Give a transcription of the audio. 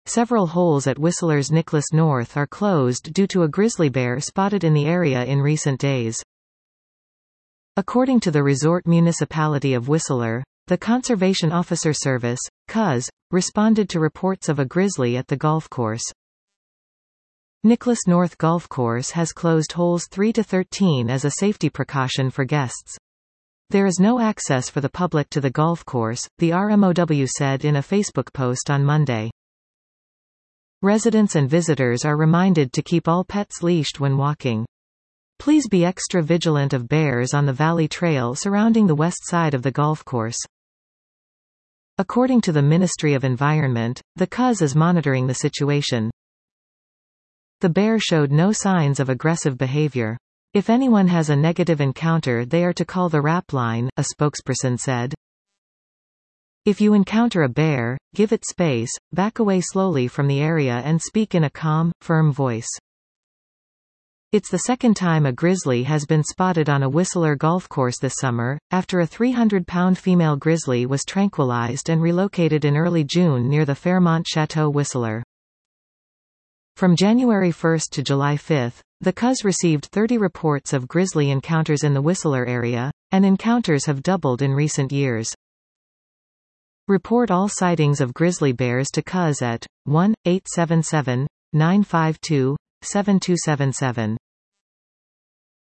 several holes at Whistler's Nicholas North are closed due to a grizzly bear spotted in the area in recent days. According to the Resort Municipality of Whistler, the Conservation Officer Service, COS, responded to reports of a grizzly at the golf course. Nicholas North Golf Course has closed holes 3 to 13 as a safety precaution for guests. There is no access for the public to the golf course, the RMOW said in a Facebook post on Monday. Residents and visitors are reminded to keep all pets leashed when walking. Please be extra vigilant of bears on the Valley Trail surrounding the west side of the golf course. According to the Ministry of Environment, the COS is monitoring the situation. The bear showed no signs of aggressive behavior. If anyone has a negative encounter, they are to call the RAP line, a spokesperson said. If you encounter a bear, give it space, back away slowly from the area and speak in a calm, firm voice. It's the second time a grizzly has been spotted on a Whistler golf course this summer, after a 300-pound female grizzly was tranquilized and relocated in early June near the Fairmont Chateau Whistler. From January 1 to July 5, the COS received 30 reports of grizzly encounters in the Whistler area, and encounters have doubled in recent years. Report all sightings of grizzly bears to COS at 1-877-952-7277.